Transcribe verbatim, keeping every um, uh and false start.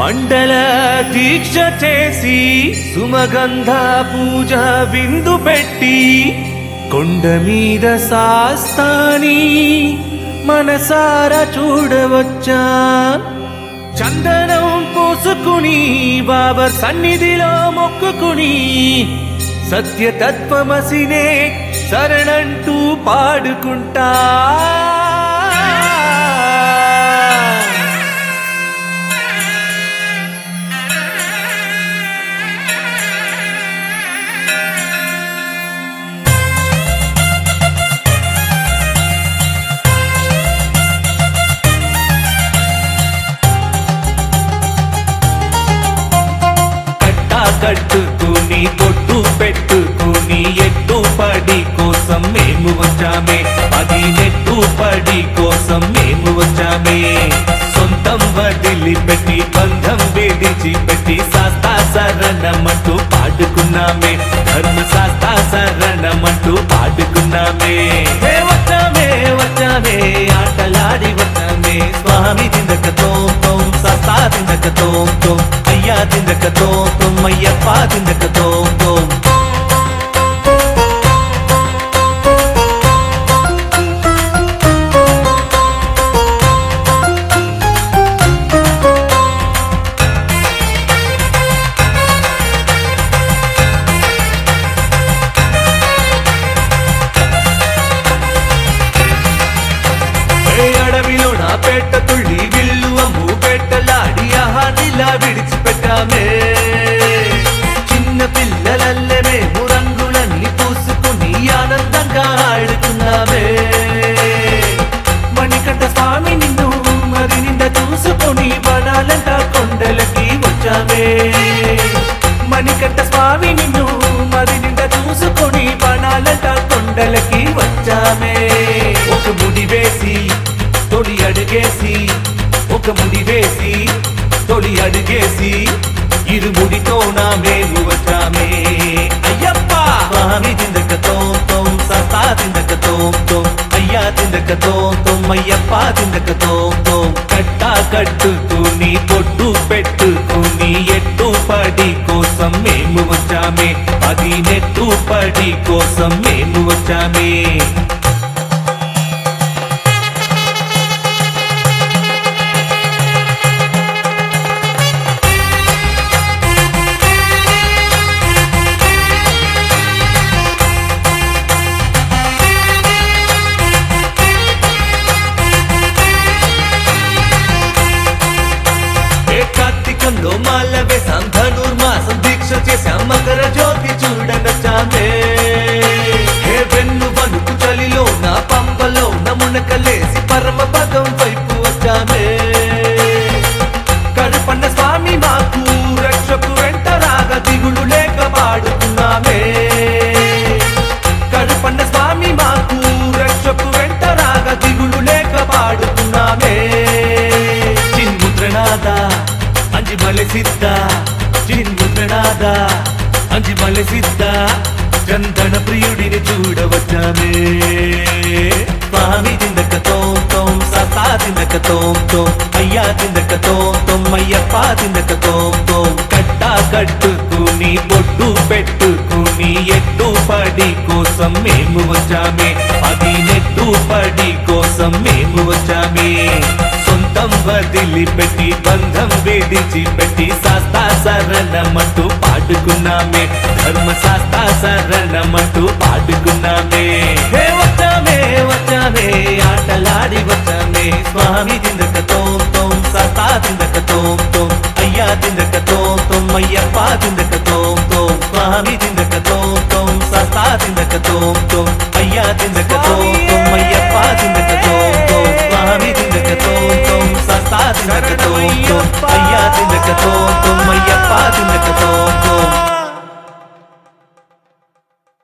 మండల దీక్ష చేసి సుమగంధ పూజ విందు పెట్టి కొండ మీద శాస్తాని మనసారా చూడవచ్చా. చందనం పోసుకుని బాబర్ సన్నిధిలో మొక్కుకుని సత్యతత్వమసినే శరణంటూ పాడుకుంటా. కట్టుకుని కొట్టు పెట్టుకుని ఎట్టు పడి కోసం మేము వచ్చామే, అది నెట్టు పడి కోసం మేము వచ్చామే. సొంతం వదిలిపెట్టి బంధం విడిచిపెట్టి శాస్తా శరణమంటూ పాడుకున్నామే, ధర్మ శాస్తా శరణమంటూ పాడుకున్నామే. వచ్చామే వచ్చామే ఆటలాడి వచ్చామే, స్వామి దిందకతో తోం శాస్తా దిందకతో తోం అయ్యా దిందకతో తోం అయ్యప్ప దిందకతో తోం. అడవిలో నా పెట్ట తుళ్ళి విల్లు అమ్ము పెట్టలాడి ఆహానిలా విడిచిపెట్టామే. చిన్న పిల్లలల్లే మేము రంగులన్నీ పూసుకుని ఆనందంగా ఆడుకున్నామే. మణికంఠ స్వామి నిన్ను మరి నింద చూసుకుని వనాలంతా కొండలకి వచ్చామే. మణికంఠ స్వామి నిన్ను మరి నింద చూసుకుని వనాలంతా కొండలకి వచ్చామే. ఒక ముడి వేసి తొలి అడుగేసి ఒక ముడి వేసి తొలి అడుగేసి ఇరుముడితో నా మేము వచ్చామే. అయ్యప్ప స్వామి దిందకతో తోం శాస్తా దిందకతో తోం అయ్యా దిందకతో తోం అయ్యప్ప దిందకతో తోం. కట్టా కట్టుకుని పొట్టు పెట్టుకుని ఎట్టు పడి కోసం మేము వచ్చామే, అది నెట్టు పడి కోసం మేము వచ్చామే. కార్తీకంలో మాల వేసాం, ధనుర్మాసం దీక్ష చేశాం, మకర జ్యోతి చూడనొచ్చామే. హే వెన్ను వణుకు చలిలో నా పంబలో నమునకలేసి పరమ పదం వైపు వచ్చామే. కడపన్న స్వామి మాకు రక్షకు వెంట రాగా దిగులు లేక పాడుకున్నామే. కడపన్న స్వామి మాకు రక్షకు వెంట రాగా దిగులు లేక పాడుకున్నామే. చిన్ముద్రనాథ అంజి మలె సిద్ధ చిన్ముద్రనాథ అంజి మలె సిద్ధ చందన ప్రియుడిని చూడవచ్చామే. స్వామి దిందకతో తోం శాస్తా దిందకతో తోం అయ్యా దిందకతో తోం అయ్యప్ప దిందకతో తోం. కట్టా కట్టుకుని బొట్టు పెట్టుకుని ఎట్టు పడి కోసం మేము వచ్చామే, అది నెట్టు పడి కోసం మేము వచ్చామే. సొంతం వదిలిపెట్టి బంధం విడిచిపెట్టి శాస్తా శరణమంటూ పాడుకున్నామే, ధర్మ శాస్తా శరణమంటూ పాడుకున్నామే. వచ్చామే వచ్చామే ఆటలాడి వచ్చామే, స్వామి దిందకతో తోం శాస్తా దిందకతో తోం అయ్యా దిందకతో తోం అయ్యప్ప దిందకతో తోం. స్వామి దిందకతో తోం శాస్తా దిందకతో తోం అయ్యా దిందకతో తోం అయ్యప్ప దిందకతో తోం. స్వామి